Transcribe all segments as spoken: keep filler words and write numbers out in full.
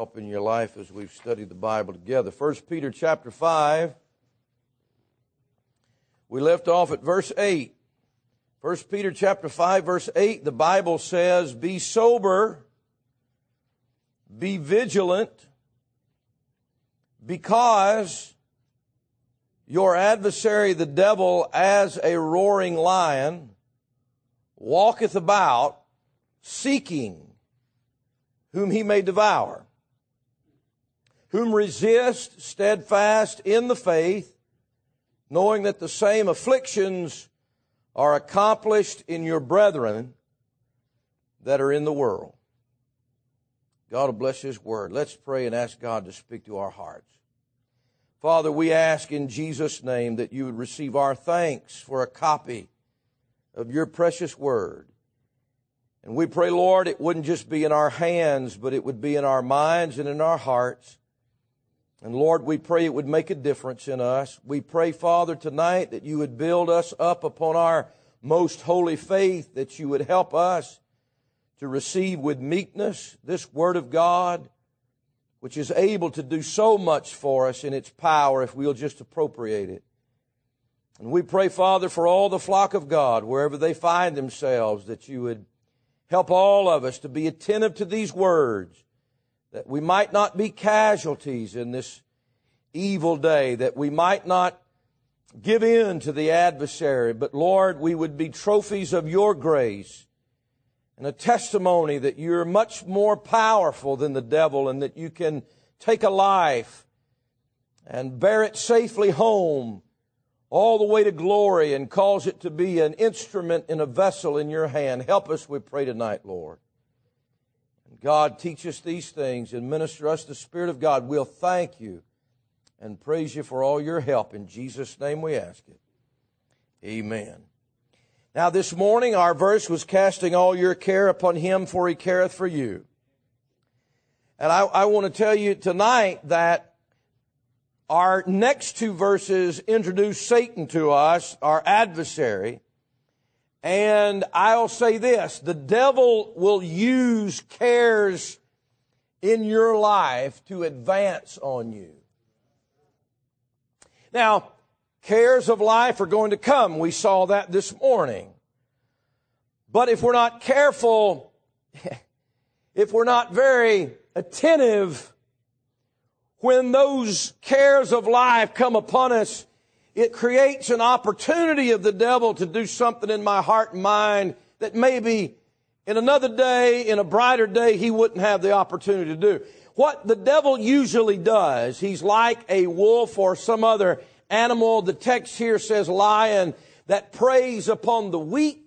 help in your life as we've studied the Bible together. First Peter chapter five. We left off at verse eight. First Peter chapter five, verse eight, the Bible says, "Be sober, be vigilant, because your adversary the devil, as a roaring lion, walketh about, seeking whom he may devour, whom resist steadfast in the faith, knowing that the same afflictions are accomplished in your brethren that are in the world." God will bless His word. Let's pray and ask God to speak to our hearts. Father, we ask in Jesus' name that you would receive our thanks for a copy of your precious word. And we pray, Lord, it wouldn't just be in our hands, but it would be in our minds and in our hearts. And Lord, we pray it would make a difference in us. We pray, Father, tonight that you would build us up upon our most holy faith, that you would help us to receive with meekness this word of God, which is able to do so much for us in its power if we'll just appropriate it. And we pray, Father, for all the flock of God, wherever they find themselves, that you would help all of us to be attentive to these words, that we might not be casualties in this evil day, that we might not give in to the adversary, but Lord, we would be trophies of your grace and a testimony that you're much more powerful than the devil, and that you can take a life and bear it safely home all the way to glory and cause it to be an instrument in a vessel in your hand. Help us, we pray tonight, Lord. And God, teach us these things and minister us the Spirit of God. We'll thank you and praise you for all your help. In Jesus' name we ask it. Amen. Now this morning our verse was, "Casting all your care upon him, for he careth for you." And I, I want to tell you tonight that our next two verses introduce Satan to us, our adversary. And I'll say this, the devil will use cares in your life to advance on you. Now, cares of life are going to come. We saw that this morning. But if we're not careful, if we're not very attentive, when those cares of life come upon us, it creates an opportunity of the devil to do something in my heart and mind that maybe in another day, in a brighter day, he wouldn't have the opportunity to do. What the devil usually does, he's like a wolf or some other animal. The text here says lion, that preys upon the weak,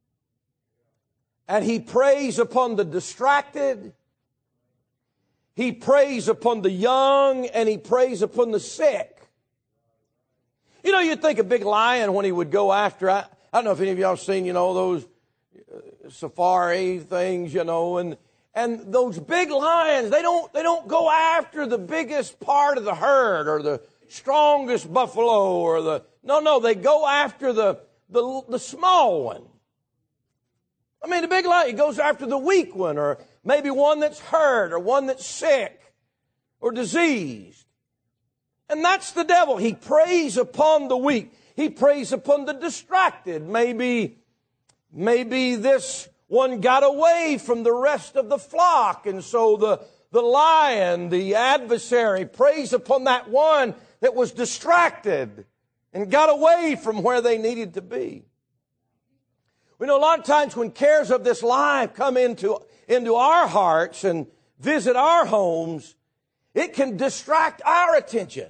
and he preys upon the distracted. He preys upon the young, and he preys upon the sick. You know, you'd think a big lion, when he would go after, I, I don't know if any of y'all have seen, you know, those uh, safari things, you know, and and those big lions, they don't they don't go after the biggest part of the herd or the strongest buffalo or the, no, no, they go after the, the, the small one. I mean, the big lion goes after the weak one, or maybe one that's hurt, or one that's sick or diseased. And that's the devil. He preys upon the weak. He preys upon the distracted. Maybe, maybe this one got away from the rest of the flock, and so the, the lion, the adversary, preys upon that one that was distracted and got away from where they needed to be. We know a lot of times when cares of this life come into, into our hearts and visit our homes, it can distract our attention.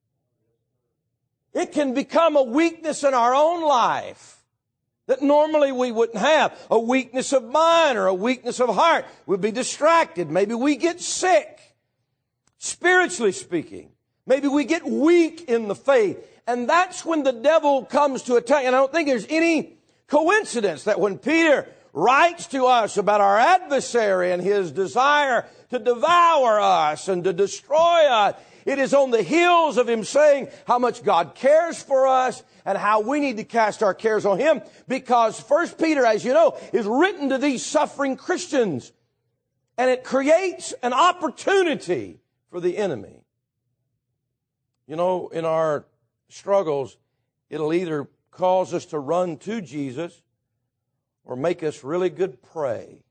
It can become a weakness in our own life that normally we wouldn't have. A weakness of mind or a weakness of heart. We'll be distracted. Maybe we get sick, spiritually speaking. Maybe we get weak in the faith. And that's when the devil comes to attack. And I don't think there's any coincidence that when Peter writes to us about our adversary and his desire to devour us and to destroy us, it is on the heels of him saying how much God cares for us and how we need to cast our cares on him. Because First Peter, as you know, is written to these suffering Christians. And it creates an opportunity for the enemy. You know, in our struggles, it'll either cause us to run to Jesus or make us really good prey.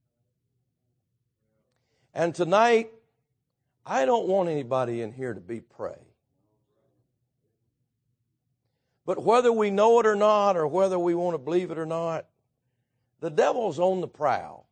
And tonight, I don't want anybody in here to be prey. But whether we know it or not, or whether we want to believe it or not, the devil's on the prowl.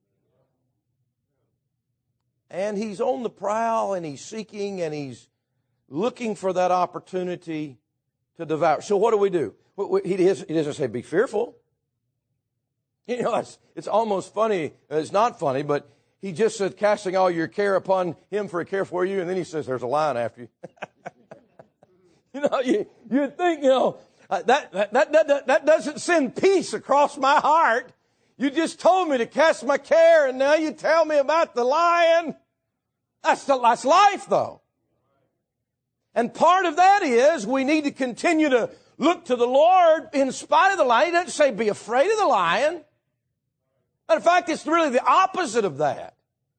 And he's on the prowl, and he's seeking, and he's looking for that opportunity to devour. So what do we do? He doesn't say, be fearful. You know, it's, it's almost funny. It's not funny, but he just said, casting all your care upon him for a care for you. And then he says, there's a lion after you. You know, you, you'd think, you know, uh, that, that, that, that, that doesn't send peace across my heart. You just told me to cast my care, and now you tell me about the lion. That's, the, that's life, though. And part of that is we need to continue to look to the Lord in spite of the lion. He doesn't say be afraid of the lion. In fact, it's really the opposite of that.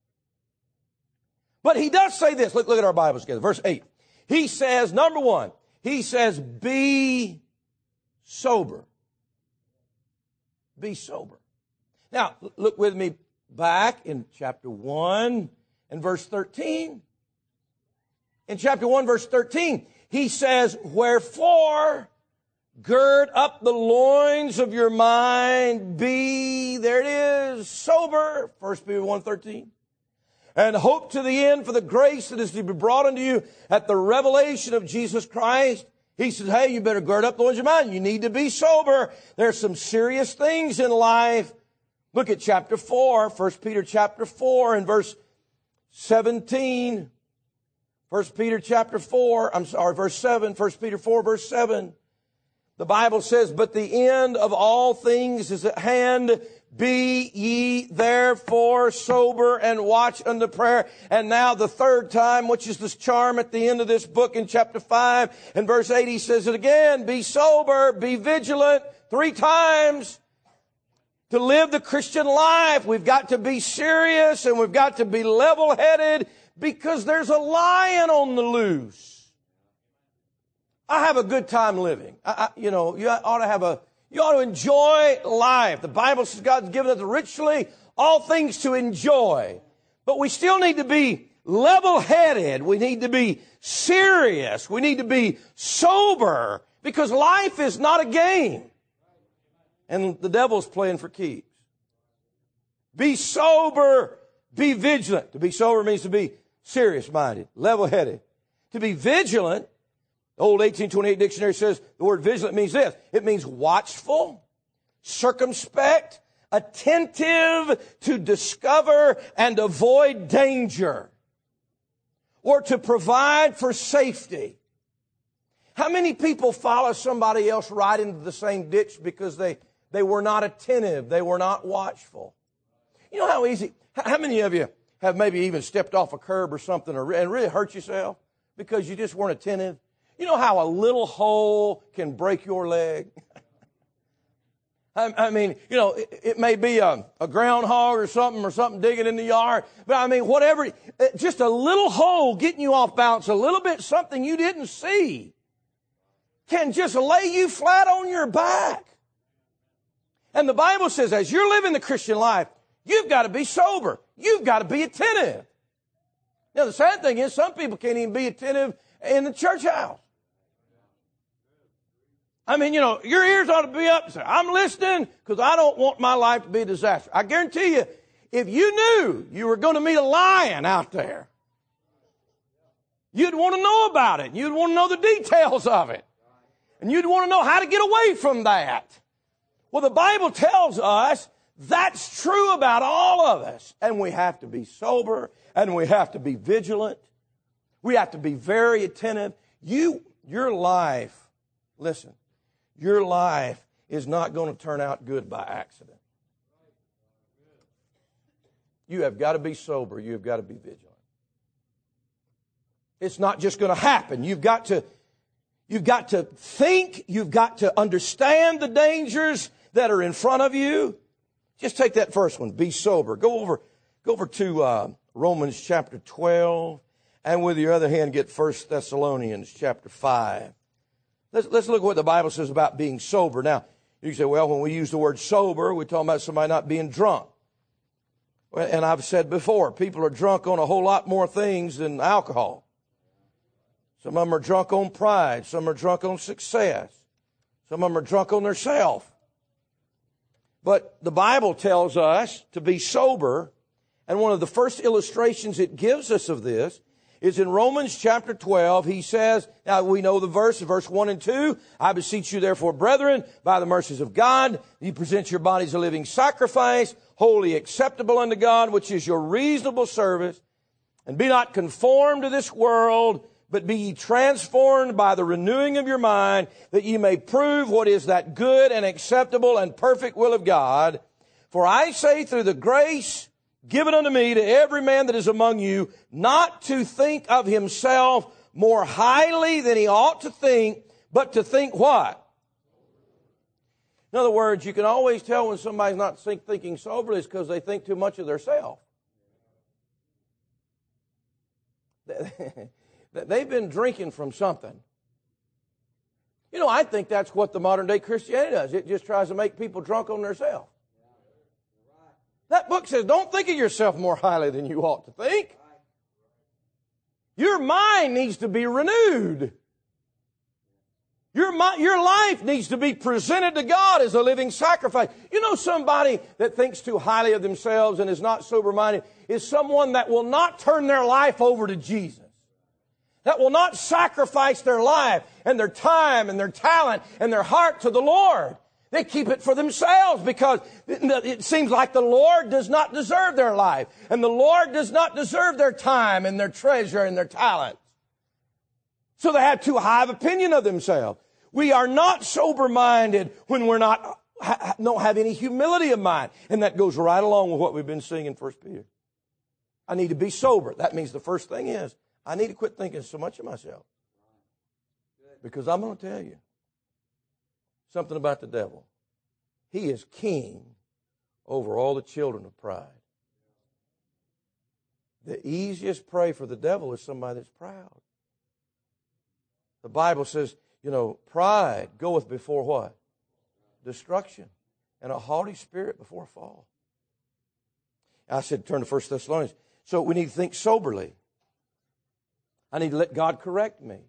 But he does say this. Look, look at our Bibles together. Verse eight. He says, number one, he says, be sober. Be sober. Now, look with me back in chapter one and verse thirteen. In chapter one, verse thirteen, he says, wherefore, gird up the loins of your mind, be, there it is, sober, First Peter one thirteen, and hope to the end for the grace that is to be brought unto you at the revelation of Jesus Christ. He says, hey, you better gird up the loins of your mind. You need to be sober. There's some serious things in life. Look at chapter four, First Peter chapter four and verse seventeen. First Peter chapter four, I'm sorry, verse seven, First Peter four, verse seven. The Bible says, but the end of all things is at hand. Be ye therefore sober and watch unto prayer. And now the third time, which is this charm at the end of this book in chapter five and verse eight, he says it again. Be sober, be vigilant. Three times. To live the Christian life, we've got to be serious and we've got to be level-headed because there's a lion on the loose. I have a good time living. I, I, you know, you ought to have a, you ought to enjoy life. The Bible says God's given us richly all things to enjoy. But we still need to be level-headed. We need to be serious. We need to be sober because life is not a game. And the devil's playing for keeps. Be sober, be vigilant. To be sober means to be serious-minded, level-headed. To be vigilant, the old eighteen twenty-eight dictionary says the word vigilant means this. It means watchful, circumspect, attentive to discover and avoid danger, or to provide for safety. How many people follow somebody else right into the same ditch because they They were not attentive. They were not watchful. You know how easy, how many of you have maybe even stepped off a curb or something or, and really hurt yourself because you just weren't attentive? You know how a little hole can break your leg? I, I mean, you know, it, it may be a, a groundhog or something or something digging in the yard. But I mean, whatever, just a little hole getting you off balance, a little bit something you didn't see can just lay you flat on your back. And the Bible says, as you're living the Christian life, you've got to be sober. You've got to be attentive. Now, the sad thing is, some people can't even be attentive in the church house. I mean, you know, your ears ought to be up and say, I'm listening because I don't want my life to be a disaster. I guarantee you, if you knew you were going to meet a lion out there, you'd want to know about it. You'd want to know the details of it. And you'd want to know how to get away from that. Well, the Bible tells us that's true about all of us. And we have to be sober and we have to be vigilant. We have to be very attentive. You, your life, listen, your life is not going to turn out good by accident. You have got to be sober. You have got to be vigilant. It's not just going to happen. You've got to, you've got to think. You've got to understand the dangers that are in front of you. Just take that first one. Be sober. Go over, Go over to uh, Romans chapter twelve, and with your other hand, get First Thessalonians chapter five. Let's, let's look at what the Bible says about being sober. Now, you say, well, when we use the word sober, we're talking about somebody not being drunk. And I've said before, people are drunk on a whole lot more things than alcohol. Some of them are drunk on pride. Some are drunk on success. Some of them are drunk on their self. But the Bible tells us to be sober, and one of the first illustrations it gives us of this is in Romans chapter twelve. He says, now we know the verse, verse one and two, I beseech you therefore, brethren, by the mercies of God, you present your bodies a living sacrifice, wholly acceptable unto God, which is your reasonable service. And be not conformed to this world, but be ye transformed by the renewing of your mind, that ye may prove what is that good and acceptable and perfect will of God. For I say through the grace given unto me to every man that is among you, not to think of himself more highly than he ought to think, but to think what? In other words, you can always tell when somebody's not think, thinking soberly is because they think too much of theirself. They've been drinking from something. You know, I think that's what the modern day Christianity does. It just tries to make people drunk on themselves. That book says, don't think of yourself more highly than you ought to think. Your mind needs to be renewed. Your, mind, your life needs to be presented to God as a living sacrifice. You know, somebody that thinks too highly of themselves and is not sober-minded is someone that will not turn their life over to Jesus. That will not sacrifice their life and their time and their talent and their heart to the Lord. They keep it for themselves because it seems like the Lord does not deserve their life. And the Lord does not deserve their time and their treasure and their talent. So they have too high of opinion of themselves. We are not sober-minded when we're not, don't have any humility of mind. And that goes right along with what we've been seeing in First Peter. I need to be sober. That means the first thing is, I need to quit thinking so much of myself. Because I'm going to tell you something about the devil. He is king over all the children of pride. The easiest prey for the devil is somebody that's proud. The Bible says, you know, pride goeth before what? Destruction. And a haughty spirit before a fall. I said turn to First Thessalonians. So we need to think soberly. I need to let God correct me.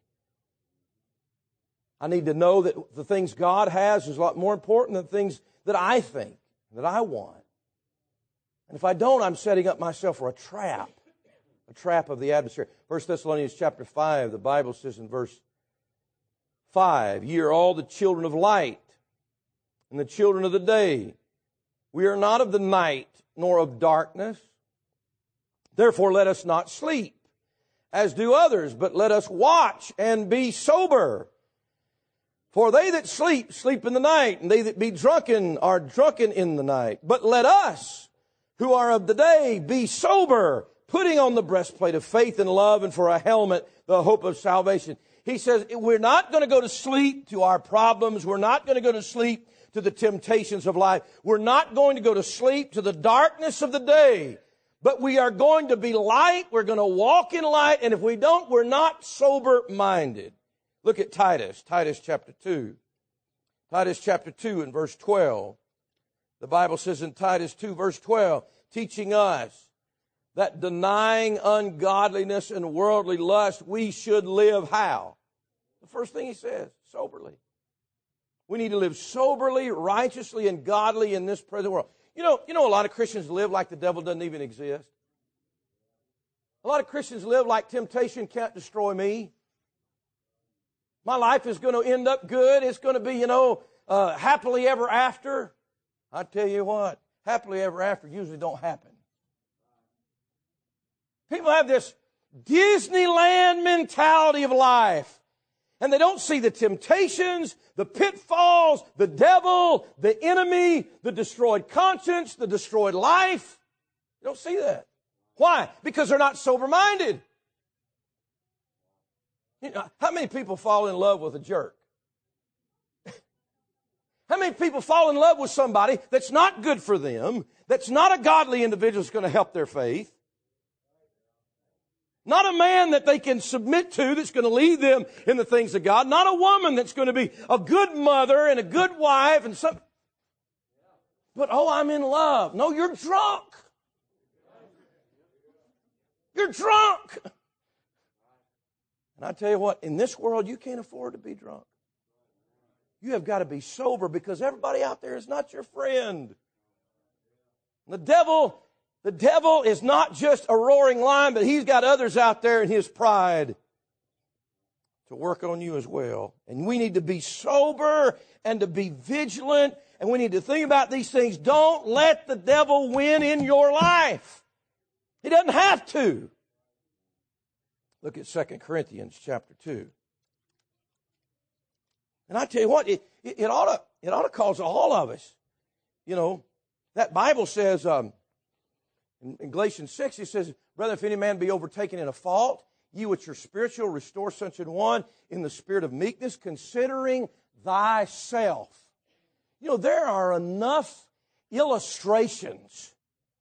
I need to know that the things God has is a lot more important than the things that I think, that I want. And if I don't, I'm setting up myself for a trap, a trap of the adversary. First Thessalonians chapter five, the Bible says in verse five, ye are all the children of light and the children of the day. We are not of the night nor of darkness. Therefore let us not sleep, as do others, but let us watch and be sober. For they that sleep, sleep in the night, and they that be drunken are drunken in the night. But let us, who are of the day, be sober, putting on the breastplate of faith and love, and for a helmet, the hope of salvation. He says, we're not going to go to sleep to our problems. We're not going to go to sleep to the temptations of life. We're not going to go to sleep to the darkness of the day. But we are going to be light. We're going to walk in light. And if we don't, we're not sober-minded. Look at Titus, Titus chapter two. Titus chapter two and verse twelve. The Bible says in Titus two verse twelve, teaching us that denying ungodliness and worldly lust, we should live how? The first thing he says, soberly. We need to live soberly, righteously, and godly in this present world. You know, you know a lot of Christians live like the devil doesn't even exist. A lot of Christians live like temptation can't destroy me. My life is going to end up good. It's going to be, you know, uh, happily ever after. I tell you what, happily ever after usually don't happen. People have this Disneyland mentality of life. And they don't see the temptations, the pitfalls, the devil, the enemy, the destroyed conscience, the destroyed life. You don't see that. Why? Because they're not sober-minded. You know, how many people fall in love with a jerk? How many people fall in love with somebody that's not good for them, that's not a godly individual that's going to help their faith? Not a man that they can submit to that's going to lead them in the things of God. Not a woman that's going to be a good mother and a good wife and some. But, oh, I'm in love. No, you're drunk. You're drunk. And I tell you what, in this world, you can't afford to be drunk. You have got to be sober because everybody out there is not your friend. The devil... The devil is not just a roaring lion, but he's got others out there in his pride to work on you as well. And we need to be sober and to be vigilant, and we need to think about these things. Don't let the devil win in your life. He doesn't have to. Look at Second Corinthians chapter two. And I tell you what, it, it, it, ought to, it ought to cause all of us. You know, that Bible says... Um, In, in Galatians six, he says, "Brother, if any man be overtaken in a fault, ye which are spiritual, restore such an one in the spirit of meekness, considering thyself." You know, there are enough illustrations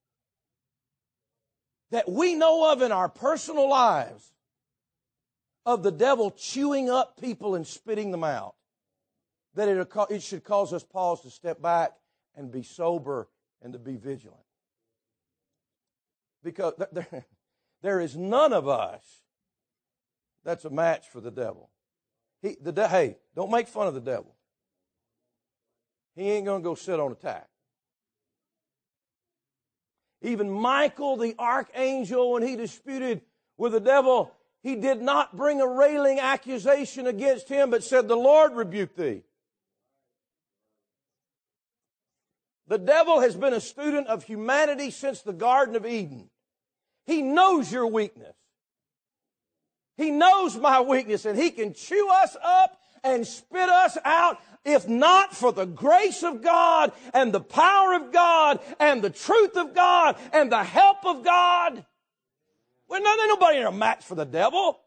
that we know of in our personal lives of the devil chewing up people and spitting them out, that it, it should cause us pause to step back and be sober and to be vigilant. Because there, there is none of us that's a match for the devil. He, the de- hey, don't make fun of the devil. He ain't going to go sit on attack. Even Michael, the archangel, when he disputed with the devil, he did not bring a railing accusation against him, but said, "The Lord rebuke thee." The devil has been a student of humanity since the Garden of Eden. He knows your weakness. He knows my weakness, and he can chew us up and spit us out if not for the grace of God and the power of God and the truth of God and the help of God. Well, no, there's nobody in a match for the devil.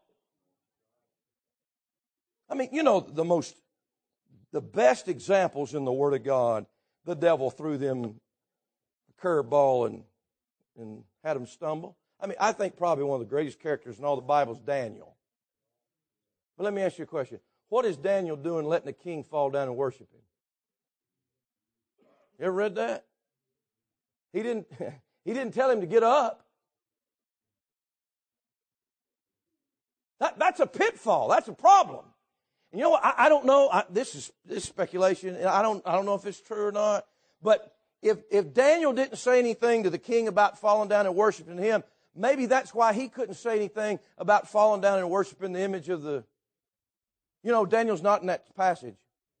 I mean, you know, the most, the best examples in the Word of God, the devil threw them a curveball and, and had them stumble. I mean, I think probably one of the greatest characters in all the Bible is Daniel. But let me ask you a question. What is Daniel doing letting the king fall down and worship him? You ever read that? He didn't, he didn't tell him to get up. That, that's a pitfall. That's a problem. And you know what? I, I don't know. I, this is this is speculation. And I don't I don't know if it's true or not. But if if Daniel didn't say anything to the king about falling down and worshiping him, maybe that's why he couldn't say anything about falling down and worshiping the image of the. You know, Daniel's not in that passage.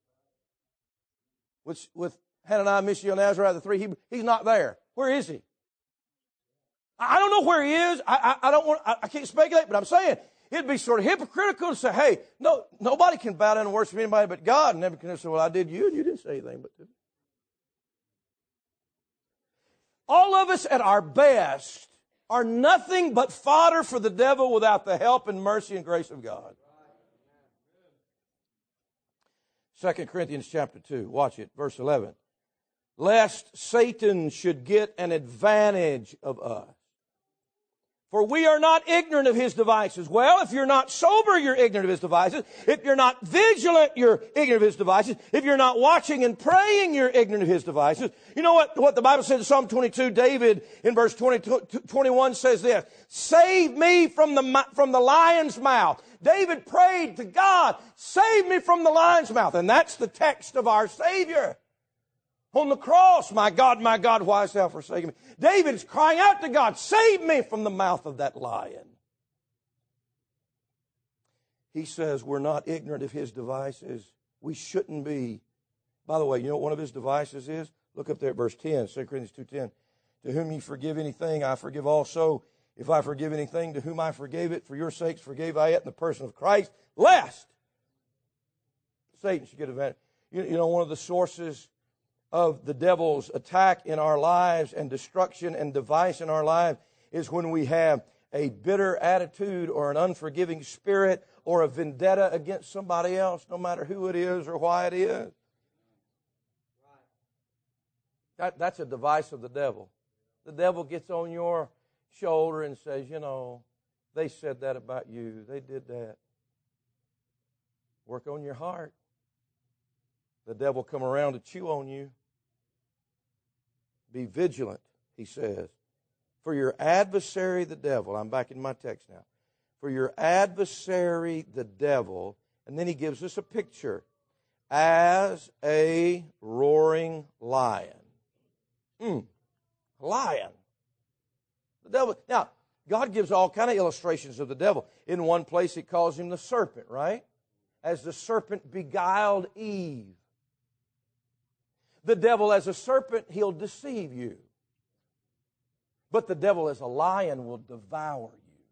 With with Hananiah, Mishael, and Azariah, the three, he, he's not there. Where is he? I don't know where he is. I I, I don't want. I, I can't speculate, but I'm saying. It'd be sort of hypocritical to say, hey, no, nobody can bow down and worship anybody but God. And Nebuchadnezzar said, well, I did you, and you didn't say anything but to me. All of us at our best are nothing but fodder for the devil without the help and mercy and grace of God. Second Corinthians chapter two, watch it, verse eleven. Lest Satan should get an advantage of us. For we are not ignorant of his devices. Well, if you're not sober, you're ignorant of his devices. If you're not vigilant, you're ignorant of his devices. If you're not watching and praying, you're ignorant of his devices. You know what, what the Bible says in Psalm twenty-two? David in verse twenty, twenty-one says this, save me from the, from the lion's mouth. David prayed to God, save me from the lion's mouth. And that's the text of our Savior. On the cross, my God, my God, why hast thou forsaken me? David is crying out to God, save me from the mouth of that lion. He says we're not ignorant of his devices. We shouldn't be. By the way, you know what one of his devices is? Look up there at verse ten, Second Corinthians two ten. To whom ye forgive anything, I forgive also. If I forgive anything, to whom I forgave it, for your sakes forgave I it in the person of Christ, lest Satan should get advantage. You, you know, one of the sources of the devil's attack in our lives and destruction and device in our lives is when we have a bitter attitude or an unforgiving spirit or a vendetta against somebody else, no matter who it is or why it is. That, that's a device of the devil. The devil gets on your shoulder and says, you know, they said that about you. They did that. Work on your heart. The devil come around to chew on you. Be vigilant, he says. For your adversary, the devil. I'm back in my text now. For your adversary, the devil. And then he gives us a picture. As a roaring lion. Mm, lion. The devil. Now, God gives all kind of illustrations of the devil. In one place, he calls him the serpent, right? As the serpent beguiled Eve. The devil as a serpent, he'll deceive you. But the devil as a lion will devour you.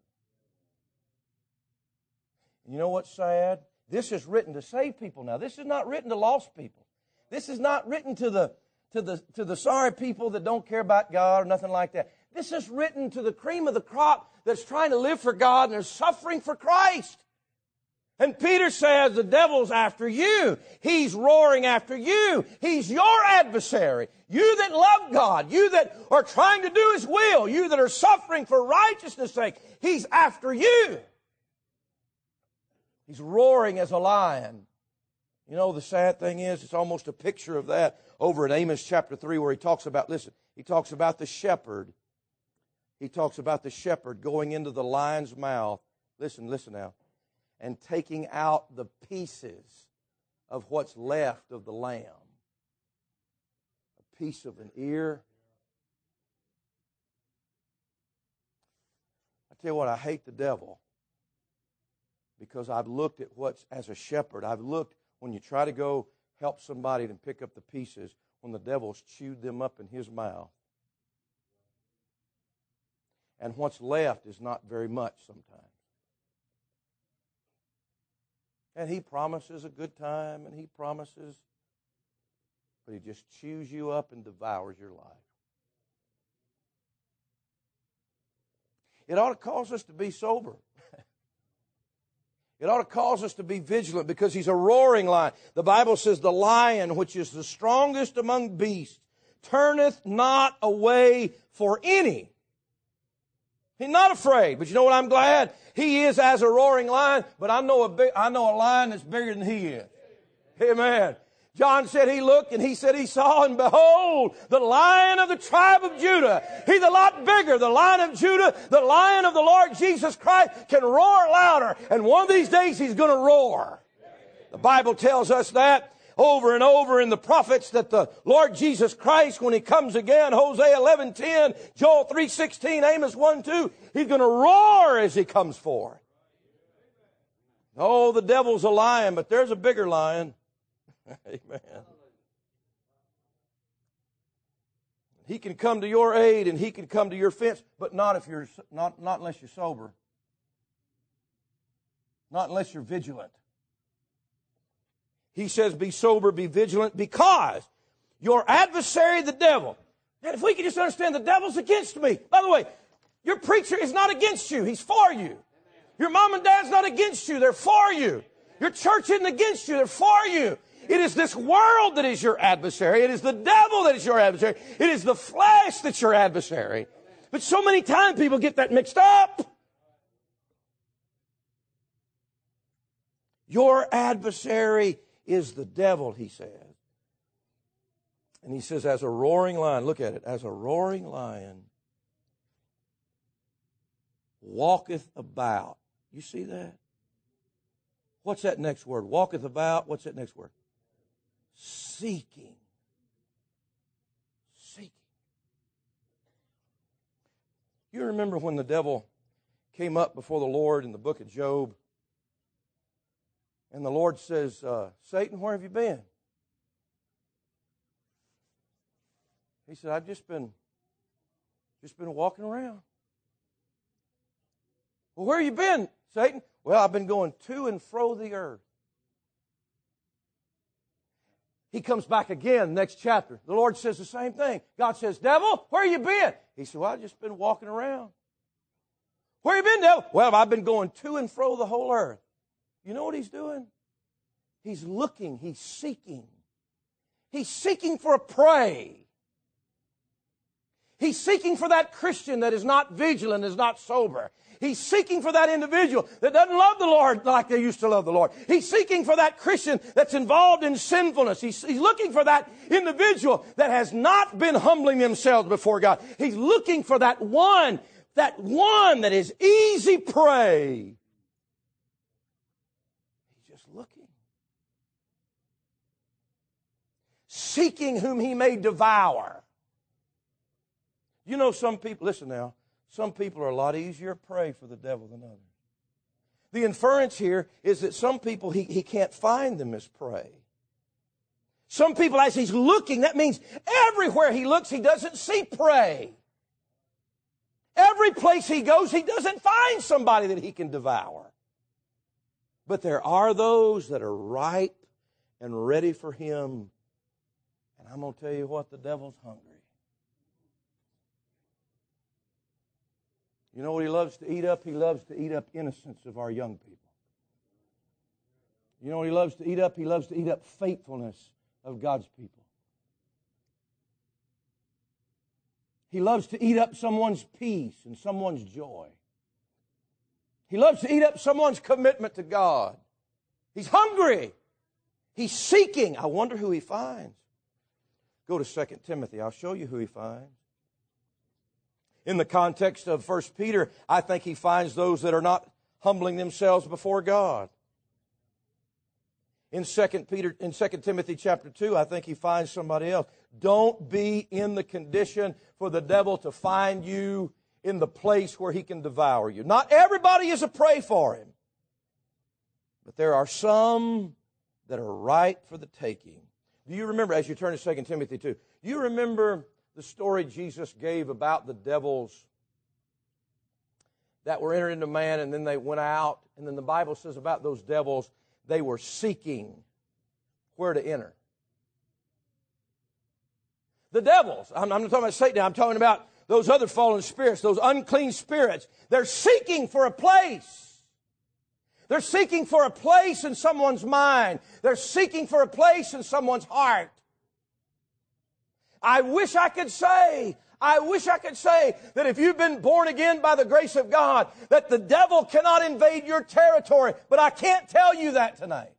And you know what's sad? This is written to save people now. This is not written to lost people. This is not written to the, to the, to the sorry people that don't care about God or nothing like that. This is written to the cream of the crop that's trying to live for God and are suffering for Christ. And Peter says the devil's after you. He's roaring after you. He's your adversary. You that love God. You that are trying to do His will. You that are suffering for righteousness' sake. He's after you. He's roaring as a lion. You know, the sad thing is, it's almost a picture of that over in Amos chapter three where he talks about, listen, he talks about the shepherd. He talks about the shepherd going into the lion's mouth. Listen, listen now. And taking out the pieces of what's left of the lamb. A piece of an ear. I tell you what, I hate the devil. Because I've looked at what's, as a shepherd, I've looked when you try to go help somebody and pick up the pieces, when the devil's chewed them up in his mouth. And what's left is not very much sometimes. And he promises a good time, and he promises, but he just chews you up and devours your life. It ought to cause us to be sober. It ought to cause us to be vigilant because he's a roaring lion. The Bible says the lion, which is the strongest among beasts, turneth not away for any. He's not afraid. But you know what? I'm glad he is as a roaring lion, but I know a big, I know a lion that's bigger than he is. Amen. John said he looked and he said he saw, and behold, the Lion of the tribe of Judah. He's a lot bigger. The Lion of Judah, the Lion of the Lord Jesus Christ can roar louder. And one of these days he's going to roar. The Bible tells us that over and over in the prophets, that the Lord Jesus Christ, when he comes again, Hosea eleven ten, Joel three sixteen, Amos one two, he's going to roar as he comes forth. Oh, the devil's a lion, but there's a bigger lion. Amen. He can come to your aid and he can come to your fence, but not if you're not not unless you're sober. Not unless you're vigilant. He says, be sober, be vigilant, because your adversary, the devil. And if we can just understand, the devil's against me. By the way, your preacher is not against you. He's for you. Your mom and dad's not against you. They're for you. Your church isn't against you. They're for you. It is this world that is your adversary. It is the devil that is your adversary. It is the flesh that's your adversary. But so many times people get that mixed up. Your adversary is the devil, he says. And he says, as a roaring lion, look at it, as a roaring lion walketh about. You see that? What's that next word? Walketh about. What's that next word? Seeking. Seeking. You remember when the devil came up before the Lord in the book of Job? And the Lord says, uh, Satan, where have you been? He said, I've just been, just been walking around. Well, where have you been, Satan? Well, I've been going to and fro the earth. He comes back again, next chapter. The Lord says the same thing. God says, devil, where have you been? He said, well, I've just been walking around. Where have you been, devil? Well, I've been going to and fro the whole earth. You know what he's doing? He's looking. He's seeking. He's seeking for a prey. He's seeking for that Christian that is not vigilant, is not sober. He's seeking for that individual that doesn't love the Lord like they used to love the Lord. He's seeking for that Christian that's involved in sinfulness. He's, he's looking for that individual that has not been humbling themselves before God. He's looking for that one, that one that is easy prey. He's just looking. Seeking whom he may devour. You know, some people, listen now, some people are a lot easier prey for the devil than others. The inference here is that some people, he, he can't find them as prey. Some people, as he's looking, that means everywhere he looks, he doesn't see prey. Every place he goes, he doesn't find somebody that he can devour. But there are those that are ripe and ready for him. And I'm going to tell you what, the devil's hungry. You know what he loves to eat up? He loves to eat up innocence of our young people. You know what he loves to eat up? He loves to eat up faithfulness of God's people. He loves to eat up someone's peace and someone's joy. He loves to eat up someone's commitment to God. He's hungry. He's seeking. I wonder who he finds. Go to Second Timothy. I'll show you who he finds. In the context of First Peter, I think he finds those that are not humbling themselves before God. In Second Peter, in Second Timothy chapter two, I think he finds somebody else. Don't be in the condition for the devil to find you in the place where he can devour you. Not everybody is a prey for him. But there are some that are ripe for the taking. Do you remember, as you turn to Second Timothy two, do you remember the story Jesus gave about the devils that were entered into man and then they went out? And then the Bible says about those devils, they were seeking where to enter. The devils, I'm, I'm not talking about Satan, I'm talking about those other fallen spirits, those unclean spirits. They're seeking for a place. They're seeking for a place in someone's mind. They're seeking for a place in someone's heart. I wish I could say, I wish I could say that if you've been born again by the grace of God, that the devil cannot invade your territory. But I can't tell you that tonight.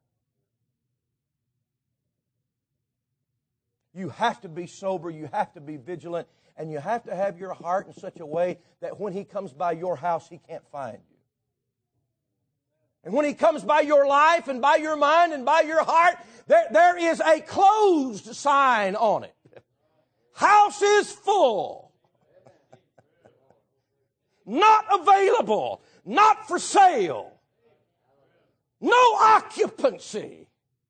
You have to be sober, you have to be vigilant, and you have to have your heart in such a way that when he comes by your house, he can't find you. And when he comes by your life and by your mind and by your heart, there, there is a closed sign on it. House is full. Not available. Not for sale. No occupancy.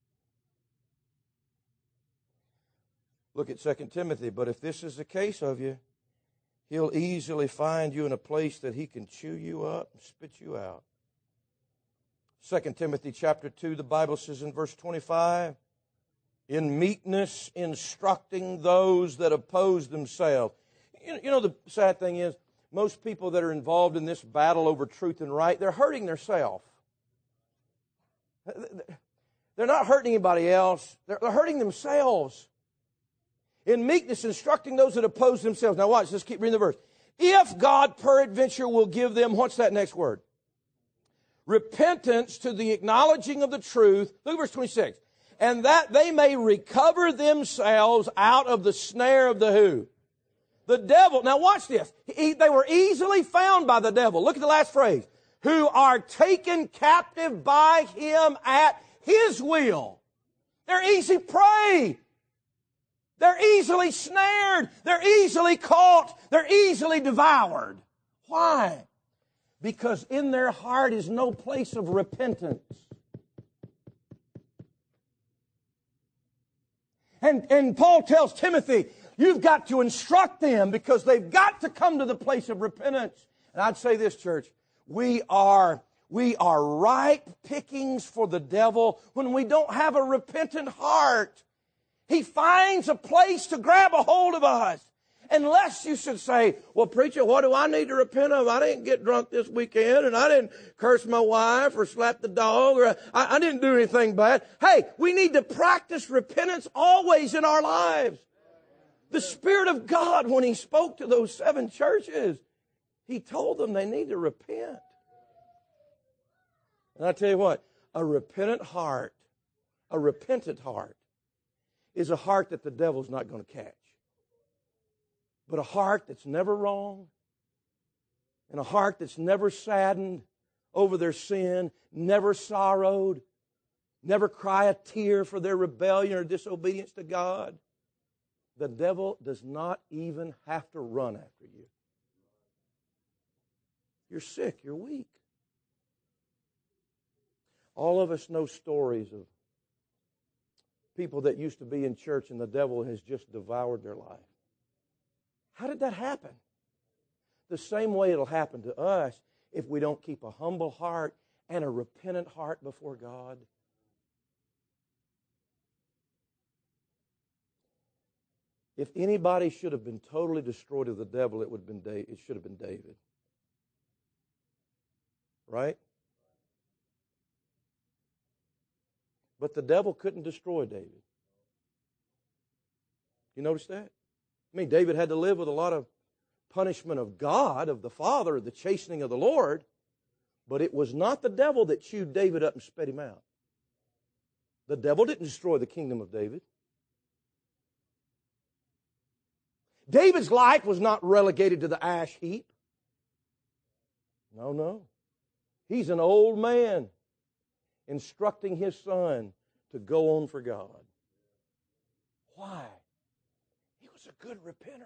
Look at Second Timothy. But if this is the case of you, he'll easily find you in a place that he can chew you up and spit you out. Second Timothy chapter two, the Bible says in verse twenty-five, in meekness instructing those that oppose themselves. You know, you know, the sad thing is, most people that are involved in this battle over truth and right, they're hurting themselves. They're not hurting anybody else. They're, they're hurting themselves. In meekness instructing those that oppose themselves. Now watch, let's keep reading the verse. If God peradventure will give them, what's that next word? Repentance to the acknowledging of the truth. Look at verse twenty-six. And that they may recover themselves out of the snare of the who? The devil. Now watch this. He, they were easily found by the devil. Look at the last phrase. Who are taken captive by him at his will. They're easy prey. They're easily snared. They're easily caught. They're easily devoured. Why? Because in their heart is no place of repentance. And, and Paul tells Timothy, you've got to instruct them because they've got to come to the place of repentance. And I'd say this, church, we are, we are ripe pickings for the devil when we don't have a repentant heart. He finds a place to grab a hold of us. Unless you should say, well, preacher, what do I need to repent of? I didn't get drunk this weekend, and I didn't curse my wife or slap the dog, or I, I didn't do anything bad. Hey, we need to practice repentance always in our lives. The Spirit of God, when He spoke to those seven churches, He told them they need to repent. And I tell you what, a repentant heart, a repentant heart, is a heart that the devil's not going to catch. But a heart that's never wrong, and a heart that's never saddened over their sin, never sorrowed, never cry a tear for their rebellion or disobedience to God, the devil does not even have to run after you. You're sick, you're weak. All of us know stories of people that used to be in church and the devil has just devoured their life. How did that happen? The same way it'll happen to us if we don't keep a humble heart and a repentant heart before God. If anybody should have been totally destroyed of the devil, it would have been Da- it should have been David. Right? But the devil couldn't destroy David. You notice that? I mean, David had to live with a lot of punishment of God, of the Father, the chastening of the Lord, but it was not the devil that chewed David up and spit him out. The devil didn't destroy the kingdom of David. David's life was not relegated to the ash heap. No, no. He's an old man instructing his son to go on for God. Why? He was a good repenter.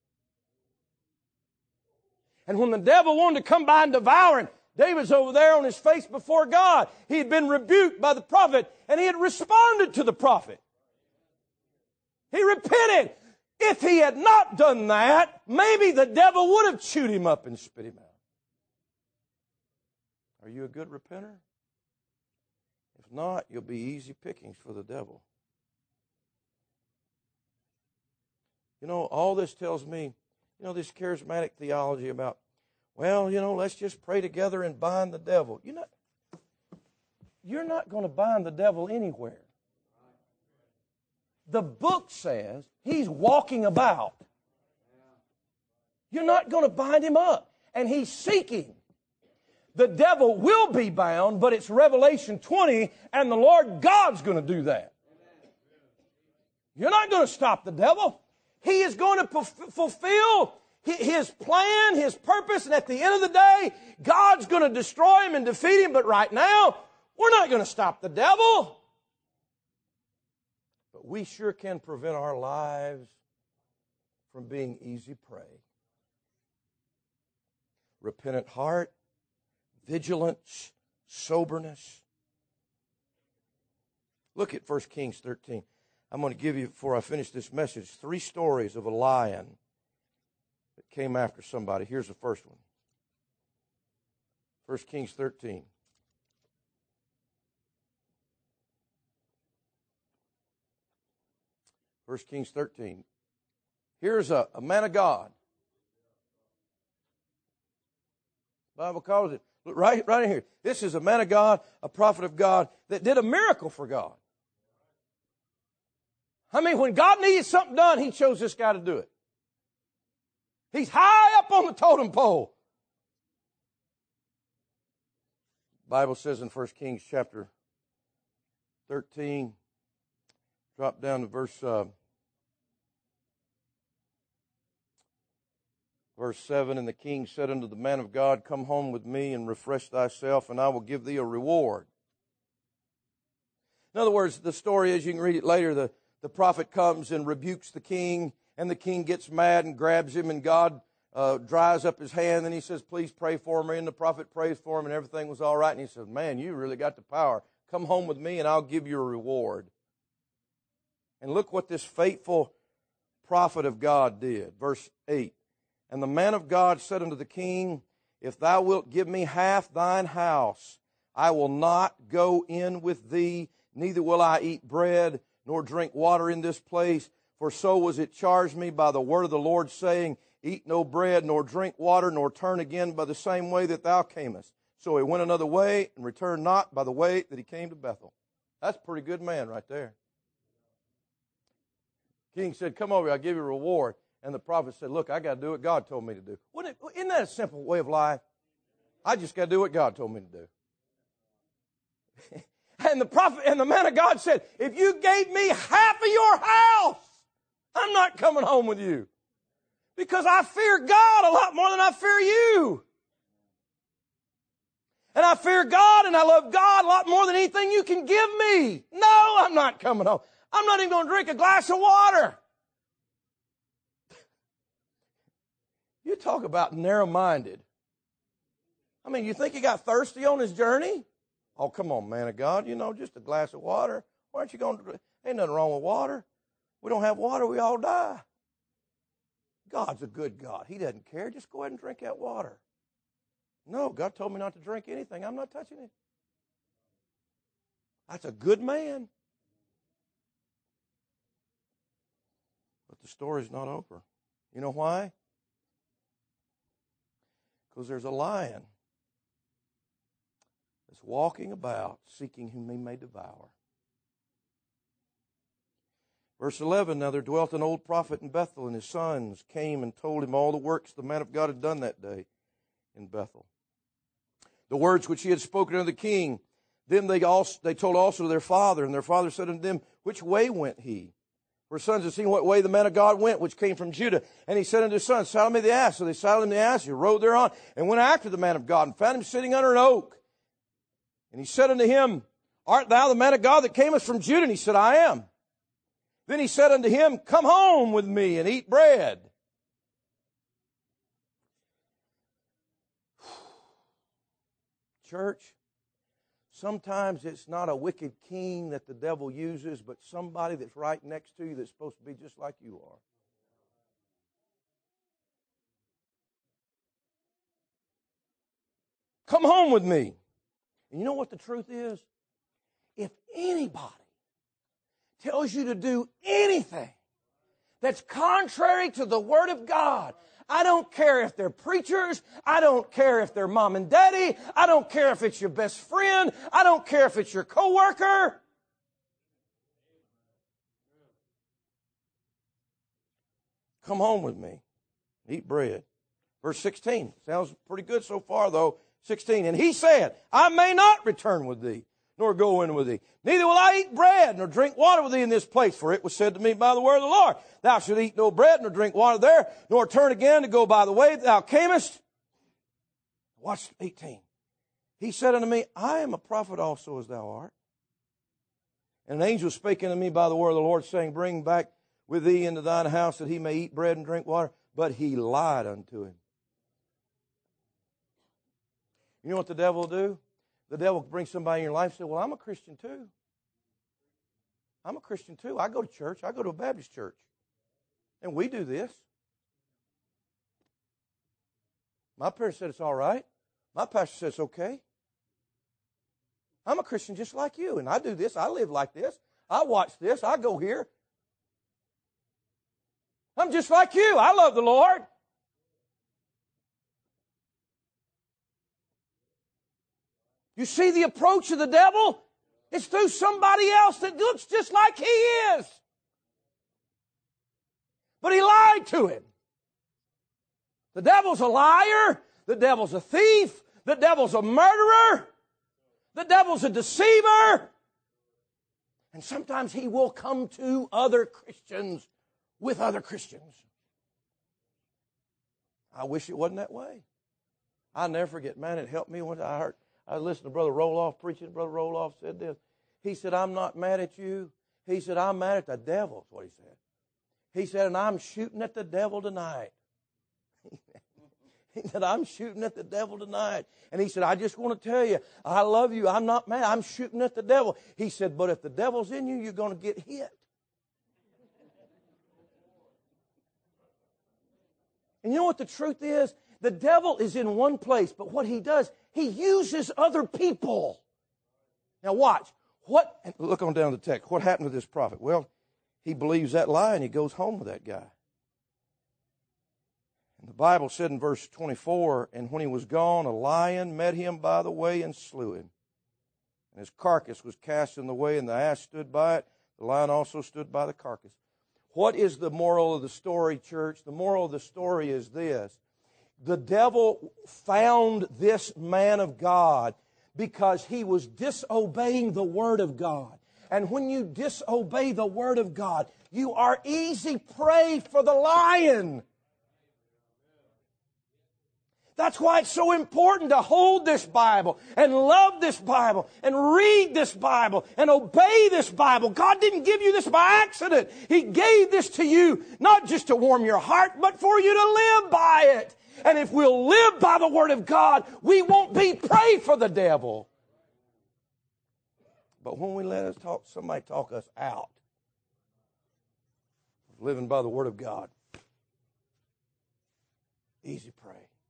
And when the devil wanted to come by and devour him, David's over there on his face before God. He had been rebuked by the prophet, and he had responded to the prophet. He repented. If he had not done that, maybe the devil would have chewed him up and spit him out. Are you a good repenter? If not, you'll be easy pickings for the devil. You know, all this tells me, you know, this charismatic theology about, well, you know, let's just pray together and bind the devil. You know, you're not going to bind the devil anywhere. The book says he's walking about. You're not going to bind him up. And he's seeking. The devil will be bound, but it's Revelation twenty, and the Lord God's going to do that. You're not going to stop the devil. He is going to fulfill his plan, his purpose, and at the end of the day, God's going to destroy him and defeat him. But right now, we're not going to stop the devil. But we sure can prevent our lives from being easy prey. Repentant heart, vigilance, soberness. Look at First Kings thirteen. I'm going to give you, before I finish this message, three stories of a lion that came after somebody. Here's the first one. First Kings thirteen. First Kings thirteen. Here's a, a man of God. The Bible calls it, look, right, right in here. This is a man of God, a prophet of God, that did a miracle for God. I mean, when God needed something done, He chose this guy to do it. He's high up on the totem pole. The Bible says in First Kings chapter thirteen, drop down to verse uh, verse seven, and the king said unto the man of God, come home with me and refresh thyself, and I will give thee a reward. In other words, the story is, you can read it later, the, the prophet comes and rebukes the king, and the king gets mad and grabs him, and God uh, dries up his hand, and he says, please pray for me, and the prophet prays for him, and everything was all right, and he says, man, you really got the power. Come home with me, and I'll give you a reward. And look what this faithful prophet of God did. Verse eight. And the man of God said unto the king, if thou wilt give me half thine house, I will not go in with thee, neither will I eat bread, nor drink water in this place. For so was it charged me by the word of the Lord, saying, eat no bread, nor drink water, nor turn again by the same way that thou camest. So he went another way, and returned not by the way that he came to Bethel. That's a pretty good man right there. King said, come over, I'll give you a reward. And the prophet said, look, I got to do what God told me to do. Wouldn't it, isn't that a simple way of life? I just got to do what God told me to do. And the prophet and the man of God said, if you gave me half of your house, I'm not coming home with you. Because I fear God a lot more than I fear you. And I fear God and I love God a lot more than anything you can give me. No, I'm not coming home. I'm not even going to drink a glass of water. You talk about narrow-minded. I mean, you think he got thirsty on his journey? Oh, come on, man of God. You know, just a glass of water. Why aren't you going to? Ain't nothing wrong with water. We don't have water, we all die. God's a good God. He doesn't care. Just go ahead and drink that water. No, God told me not to drink anything. I'm not touching it. That's a good man. But the story's not over. You know why? Because there's a lion that's walking about seeking whom he may devour. Verse eleven, now there dwelt an old prophet in Bethel, and his sons came and told him all the works the man of God had done that day in Bethel. The words which he had spoken unto the king, them they also they told also to their father, and their father said unto them, which way went he? For his sons had seen what way the man of God went, which came from Judah. And he said unto his sons, saddle me the ass. So they saddled him the ass, he rode thereon, and went after the man of God, and found him sitting under an oak. And he said unto him, art thou the man of God that camest from Judah? And he said, I am. Then he said unto him, come home with me and eat bread. Church, sometimes it's not a wicked king that the devil uses, but somebody that's right next to you that's supposed to be just like you are. Come home with me. And you know what the truth is? If anybody tells you to do anything that's contrary to the Word of God, I don't care if they're preachers, I don't care if they're mom and daddy, I don't care if it's your best friend, I don't care if it's your coworker. Come home with me, eat bread. Verse sixteen, sounds pretty good so far though. sixteen, and he said, I may not return with thee, nor go in with thee. Neither will I eat bread, nor drink water with thee in this place. For it was said to me by the word of the Lord, thou shalt eat no bread, nor drink water there, nor turn again to go by the way thou camest. Watch eighteen. He said unto me, I am a prophet also as thou art. And an angel spake unto me by the word of the Lord, saying, bring back with thee into thine house that he may eat bread and drink water. But he lied unto him. You know what the devil will do? The devil will bring somebody in your life and say, well, I'm a Christian too. I'm a Christian too. I go to church. I go to a Baptist church. And we do this. My parents said it's all right. My pastor said it's okay. I'm a Christian just like you, and I do this. I live like this. I watch this. I go here. I'm just like you. I love the Lord. You see the approach of the devil? It's through somebody else that looks just like he is. But he lied to him. The devil's a liar. The devil's a thief. The devil's a murderer. The devil's a deceiver. And sometimes he will come to other Christians with other Christians. I wish it wasn't that way. I'll never forget, man, it helped me when I heard, I listened to Brother Roloff preaching. Brother Roloff said this. He said, I'm not mad at you. He said, I'm mad at the devil, is what he said. He said, and I'm shooting at the devil tonight. He said, I'm shooting at the devil tonight. And he said, I just want to tell you, I love you. I'm not mad. I'm shooting at the devil. He said, but if the devil's in you, you're going to get hit. And you know what the truth is? The devil is in one place, but what he does, he uses other people. Now watch. What? Look on down the text. What happened to this prophet? Well, he believes that lie and he goes home with that guy. And the Bible said in verse twenty-four, and when he was gone, a lion met him by the way and slew him. And his carcass was cast in the way, and the ass stood by it. The lion also stood by the carcass. What is the moral of the story, church? The moral of the story is this. The devil found this man of God because he was disobeying the Word of God. And when you disobey the Word of God, you are easy prey for the lion. That's why it's so important to hold this Bible and love this Bible and read this Bible and obey this Bible. God didn't give you this by accident. He gave this to you not just to warm your heart, but for you to live by it. And if we'll live by the Word of God, we won't be prey for the devil. But when we let us talk, somebody talk us out of living by the Word of God, easy prey.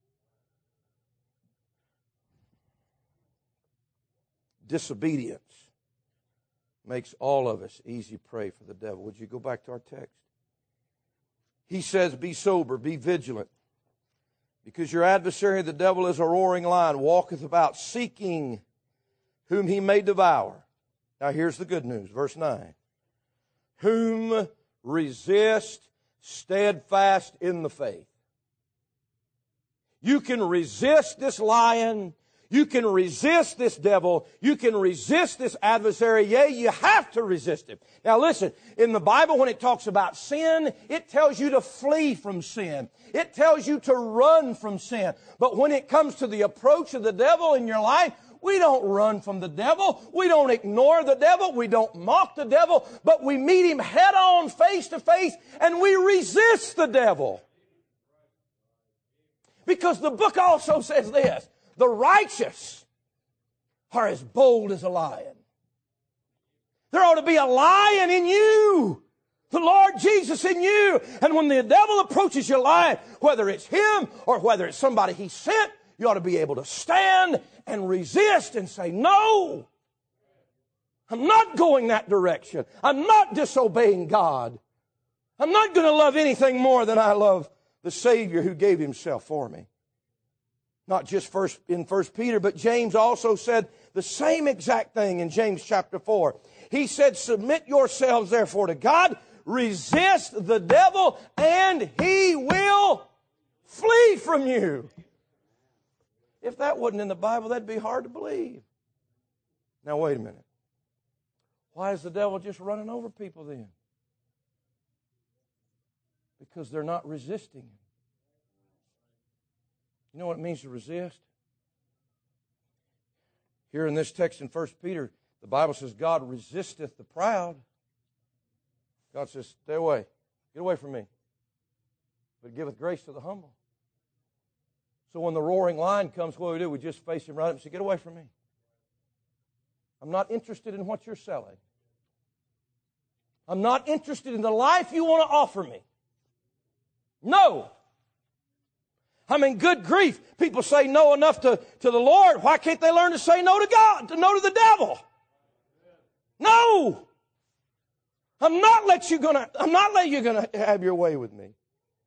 Disobedience makes all of us easy prey for the devil. Would you go back to our text? He says, be sober, be vigilant, because your adversary, the devil, is a roaring lion, walketh about seeking whom he may devour. Now here's the good news, verse nine. Whom resist steadfast in the faith. You can resist this lion. You can resist this devil. You can resist this adversary. Yea, you have to resist him. Now listen, in the Bible when it talks about sin, it tells you to flee from sin. It tells you to run from sin. But when it comes to the approach of the devil in your life, we don't run from the devil. We don't ignore the devil. We don't mock the devil. But we meet him head on, face to face, and we resist the devil. Because the book also says this. The righteous are as bold as a lion. There ought to be a lion in you. The Lord Jesus in you. And when the devil approaches your life, whether it's him or whether it's somebody he sent, you ought to be able to stand and resist and say, no, I'm not going that direction. I'm not disobeying God. I'm not going to love anything more than I love the Savior who gave himself for me. Not just first in First Peter, but James also said the same exact thing in James chapter four. He said, submit yourselves therefore to God, resist the devil, and he will flee from you. If that wasn't in the Bible, that'd be hard to believe. Now wait a minute. Why is the devil just running over people then? Because they're not resisting him. You know what it means to resist? Here in this text in First Peter, the Bible says, God resisteth the proud. God says, stay away. Get away from me. But giveth grace to the humble. So when the roaring lion comes, what do we do? We just face him right up and say, get away from me. I'm not interested in what you're selling. I'm not interested in the life you want to offer me. No. I mean, good grief. People say no enough to, to the Lord. Why can't they learn to say no to God, to no to the devil? No. I'm not let you gonna, I'm not letting you gonna have your way with me.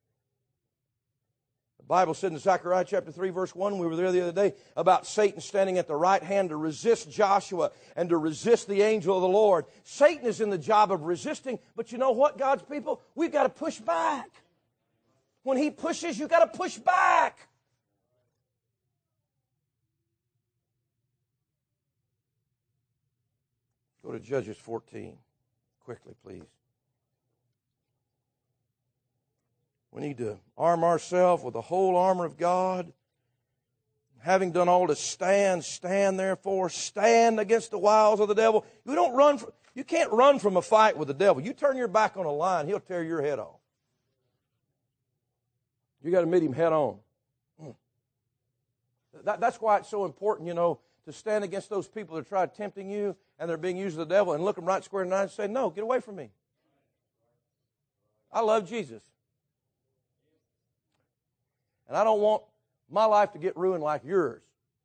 The Bible said in Zechariah chapter three, verse one, we were there the other day, about Satan standing at the right hand to resist Joshua and to resist the angel of the Lord. Satan is in the job of resisting, but you know what, God's people? We've got to push back. When he pushes, you've got to push back. Go to Judges fourteen. Quickly, please. We need to arm ourselves with the whole armor of God. Having done all to stand, stand therefore, stand against the wiles of the devil. You don't run from, you can't run from a fight with the devil. You turn your back on a lion, he'll tear your head off. You got to meet him head on. That, that's why it's so important, you know, to stand against those people that try tempting you and they're being used of the devil and look them right square in the eye and say, no, get away from me. I love Jesus. And I don't want my life to get ruined like yours.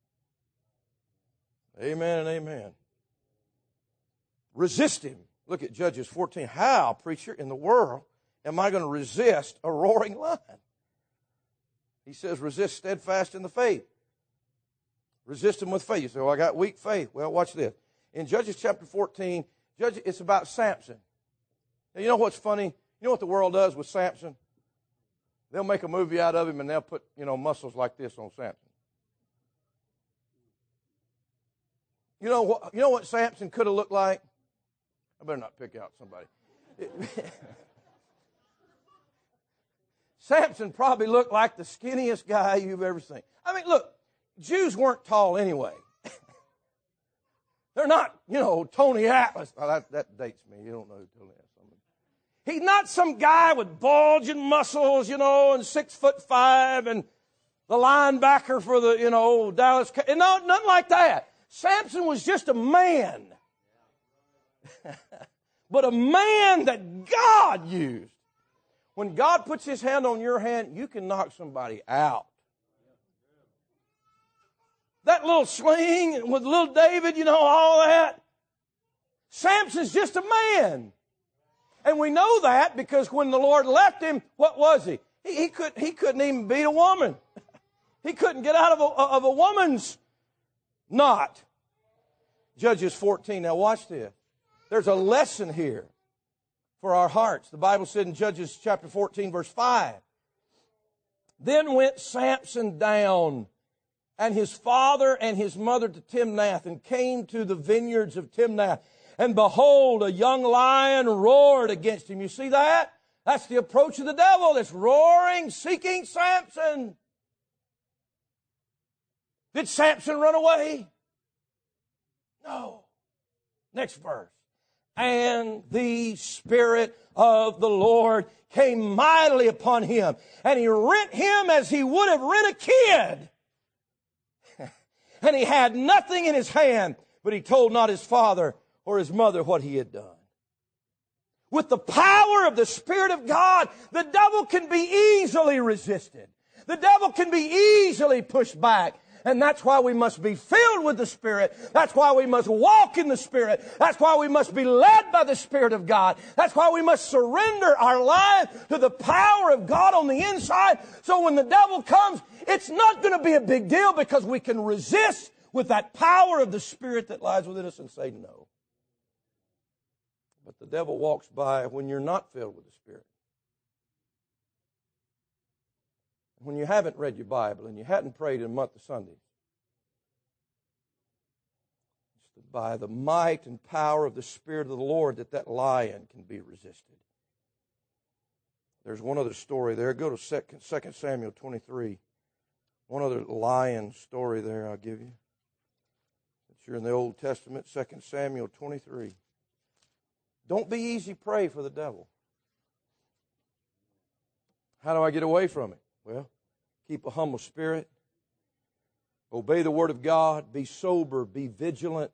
Amen and amen. Resist him. Look at Judges fourteen. How, preacher, in the world am I going to resist a roaring lion? He says, resist steadfast in the faith. Resist him with faith. You say, well, I got weak faith. Well, watch this. In Judges chapter fourteen, Judges, it's about Samson. Now, you know what's funny? You know what the world does with Samson? They'll make a movie out of him and they'll put, you know, muscles like this on Samson. You know what, you know what Samson could have looked like? I better not pick out somebody. Samson probably looked like the skinniest guy you've ever seen. I mean, look, Jews weren't tall anyway. They're not, you know, Tony Atlas. Oh, that, that dates me. You don't know who Tony Atlas is. He's not some guy with bulging muscles, you know, and six foot five and the linebacker for the, you know, Dallas. No, nothing like that. Samson was just a man. But a man that God used. When God puts his hand on your hand, you can knock somebody out. That little sling with little David, you know, all that. Samson's just a man. And we know that because when the Lord left him, what was he? He, he, could, he couldn't even beat a woman. He couldn't get out of a, of a woman's knot. Judges fourteen. Now watch this. There's a lesson here for our hearts. The Bible said in Judges chapter fourteen, verse five, then went Samson down and his father and his mother to Timnath and came to the vineyards of Timnath. And behold, a young lion roared against him. You see that? That's the approach of the devil. It's roaring, seeking Samson. Did Samson run away? No. Next verse. And the Spirit of the Lord came mightily upon him, and he rent him as he would have rent a kid. And he had nothing in his hand, but he told not his father or his mother what he had done. With the power of the Spirit of God, the devil can be easily resisted. The devil can be easily pushed back. And that's why we must be filled with the Spirit. That's why we must walk in the Spirit. That's why we must be led by the Spirit of God. That's why we must surrender our lives to the power of God on the inside. So when the devil comes, it's not going to be a big deal because we can resist with that power of the Spirit that lies within us and say no. But the devil walks by when you're not filled with the Spirit. When you haven't read your Bible and you hadn't prayed in a month of Sundays. It's by the might and power of the Spirit of the Lord that that lion can be resisted. There's one other story there. Go to Second Samuel twenty-three. One other lion story there I'll give you. It's here in the Old Testament, Second Samuel twenty-three. Don't be easy prey for the devil. How do I get away from it? Well, keep a humble spirit. Obey the Word of God. Be sober. Be vigilant.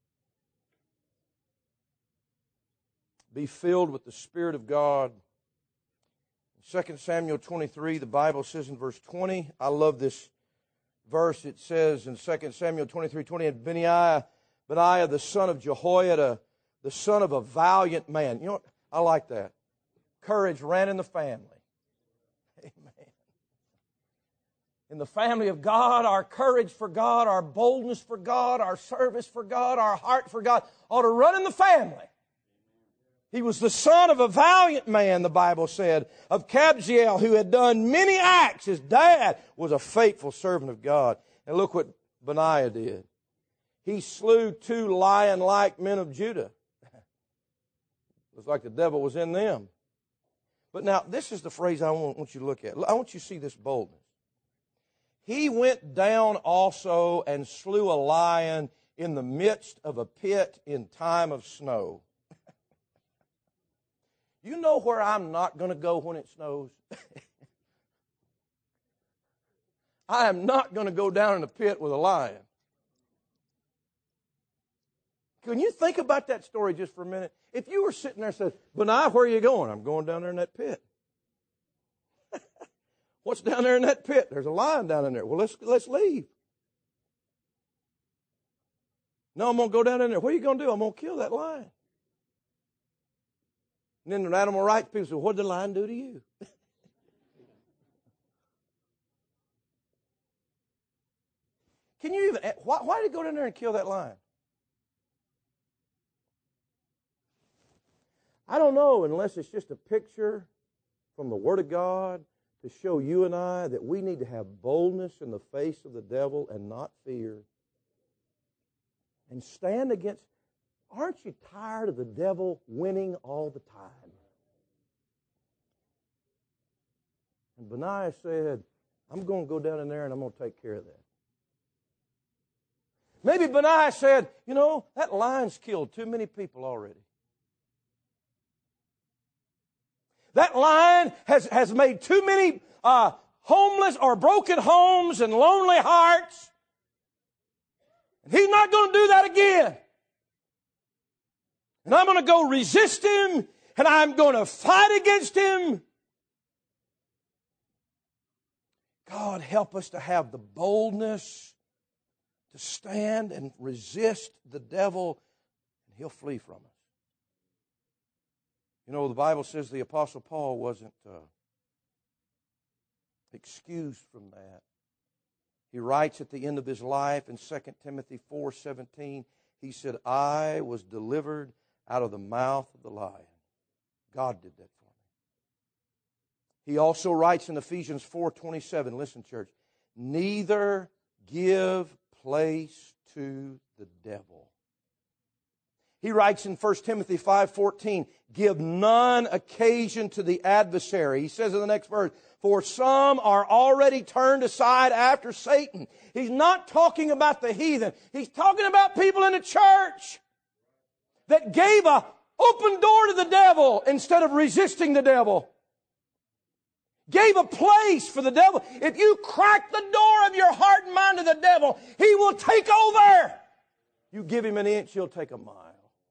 Be filled with the Spirit of God. In Second Samuel twenty-three, the Bible says in verse twenty, I love this verse. It says in Second Samuel twenty-three, twenty, and Benaiah, Benaiah the son of Jehoiada, the son of a valiant man. You know what? I like that. Courage ran in the family. Amen. In the family of God, our courage for God, our boldness for God, our service for God, our heart for God ought to run in the family. He was the son of a valiant man, the Bible said, of Kabzeel, who had done many acts. His dad was a faithful servant of God. And look what Benaiah did. He slew two lion-like men of Judah. Looks like the devil was in them. But now, this is the phrase I want you to look at. I want you to see this boldness. He went down also and slew a lion in the midst of a pit in time of snow. You know where I'm not going to go when it snows? I am not going to go down in a pit with a lion. Can you think about that story just for a minute? If you were sitting there and said, Benaiah, where are you going? I'm going down there in that pit. What's down there in that pit? There's a lion down in there. Well, let's, let's leave. No, I'm going to go down in there. What are you going to do? I'm going to kill that lion. And then the animal rights people say, what did the lion do to you? Can you even, why, why did he go down there and kill that lion? I don't know unless it's just a picture from the Word of God to show you and I that we need to have boldness in the face of the devil and not fear. And stand against. Aren't you tired of the devil winning all the time? And Benaiah said, I'm going to go down in there and I'm going to take care of that. Maybe Benaiah said, you know, that lion's killed too many people already. That lion has, has made too many uh, homeless or broken homes and lonely hearts. And he's not going to do that again. And I'm going to go resist him, and I'm going to fight against him. God, help us to have the boldness to stand and resist the devil, and he'll flee from us. You know, the Bible says the Apostle Paul wasn't uh, excused from that. He writes at the end of his life in Second Timothy four seventeen, he said, I was delivered out of the mouth of the lion. God did that for me. He also writes in Ephesians four twenty-seven, listen, church, neither give place to the devil. He writes in First Timothy five fourteen, give none occasion to the adversary. He says in the next verse, for some are already turned aside after Satan. He's not talking about the heathen. He's talking about people in the church that gave a open door to the devil instead of resisting the devil. Gave a place for the devil. If you crack the door of your heart and mind to the devil, he will take over. You give him an inch, he'll take a mile.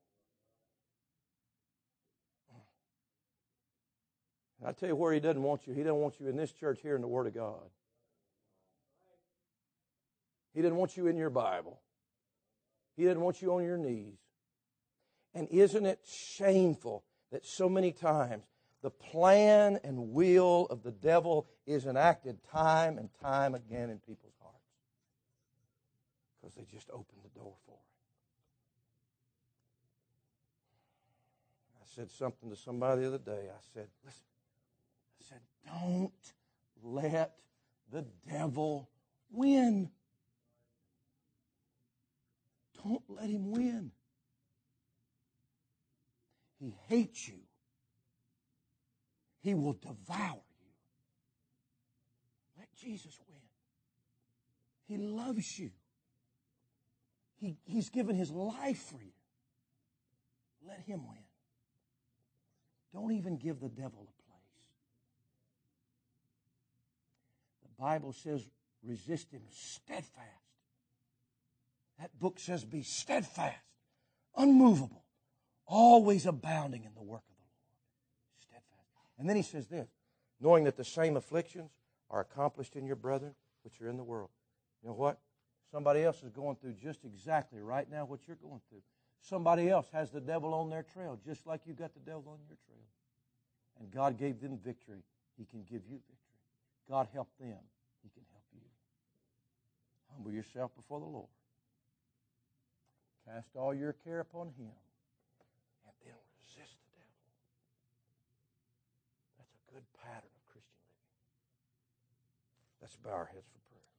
I tell you where he doesn't want you. He doesn't want you in this church hearing the Word of God. He doesn't want you in your Bible. He doesn't want you on your knees. And isn't it shameful that so many times the plan and will of the devil is enacted time and time again in people's hearts? Because they just opened the door for it. I said something to somebody the other day. I said, listen, I said, don't let the devil win. Don't let him win. He hates you. He will devour you. Let Jesus win. He loves you. He, he's given his life for you. Let him win. Don't even give the devil a place. The Bible says, resist him steadfast. That book says, be steadfast, unmovable, always abounding in the work of the Lord. Steadfast. And then he says this, knowing that the same afflictions are accomplished in your brethren which are in the world. You know what? Somebody else is going through just exactly right now what you're going through. Somebody else has the devil on their trail, just like you got the devil on your trail. And God gave them victory. He can give you victory. God helped them. He can help you. Humble yourself before the Lord. Cast all your care upon him. And then resist the devil. That's a good pattern of Christian living. Let's bow our heads for prayer.